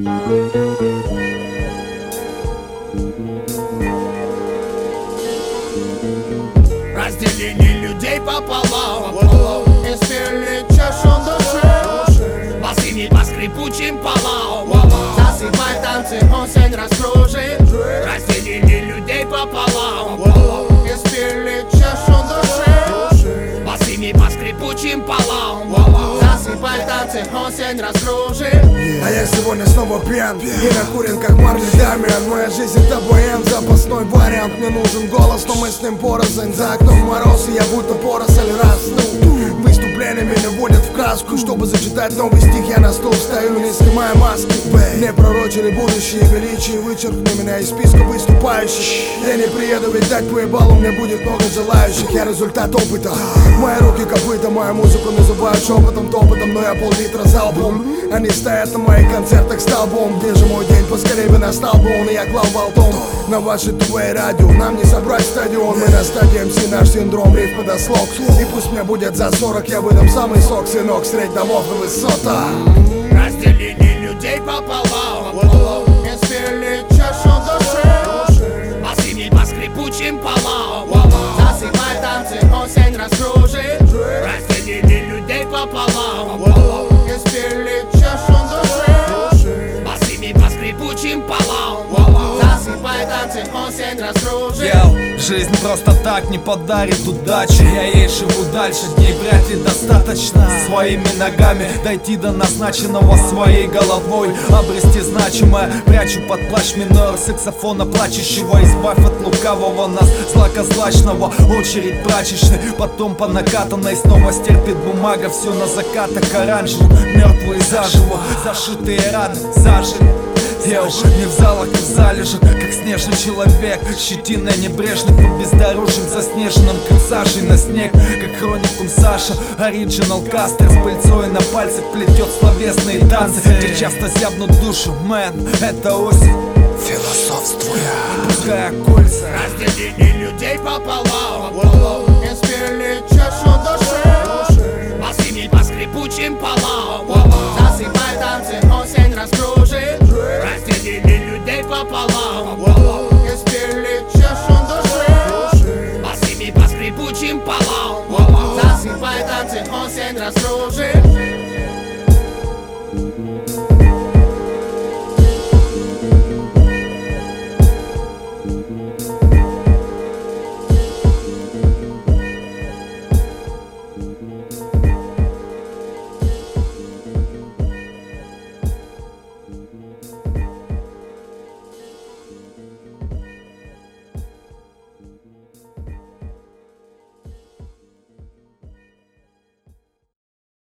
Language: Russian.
Разделили людей пополам и спели чашу души. Басами по скрипучим полам. Засыпай танцы, осень раскружит. Разделили людей пополам и спели чашу души. Басами по скрипучим полам. Засыпай танцы, осень раскружит. А я сегодня снова пьян и накурен, как Марли Дамиан. Моя жизнь это боем, запасной вариант. Мне нужен голос, но мы с ним порознь. За окном мороз, и я будто поросль расту. Выступления меня вводят в краску. Чтобы зачитать новый стих, я на стол встаю, не снимая маски. Мне пророчили будущее величие, вычеркни меня из списка выступающих. Я не приеду, ведь дать поебалу мне будет много желающих. Я результат опыта, мои руки копыта. Мою музыку называют шепотом, топотом, но я пол-литра залпом. Они стоят на моих концертах столбом. Где же мой день, поскорее бы настал бы он, и я клал болтом на ваши ТВ радио. Нам не собрать стадион, мы на стадии МС, наш синдром рифма до слог. И пусть мне будет за 40, я выдам самый сок, сынок, средь домов и высота. Разделили людей пополам и спели чашу души. Басами по скрипучим полам. Засыпай танцы, осень раскружит. Разделили людей пополам и спели чашу души. Басами по скрипучим полам. Засыпай танцы, осень раскружит. Жизнь просто так не подарит удачи. Я ей живу дальше, дней вряд ли достаточно. Своими ногами дойти до назначенного, своей головой обрести значимое. Прячу под плащ минор саксофона плачущего. Избавь от лукавого нас, злако-злачного. Очередь прачечной, потом по накатанной. Снова стерпит бумага, все на закатах оранжевым. Мертвые заживо, зашитые раны зажили. Я уже не в залах и в залежах, как снежный человек. Щетиной небрежный по бездорожьям заснеженным, как сажей на снег. Как хроникум Саша, оригинал кастер. С пыльцой на пальцах плетет словесные танцы, где часто зябнут душу, мэн, это осень. Философствуя, пуская кольца. Разделили людей пополам и спели чашу души. Басами по скрипучим полам. Засыпай танцы, осень раскружит. Разделили людей пополам и спели чашу души. Басами по скрипучим полам. Засыпай танцы, осень раскружит.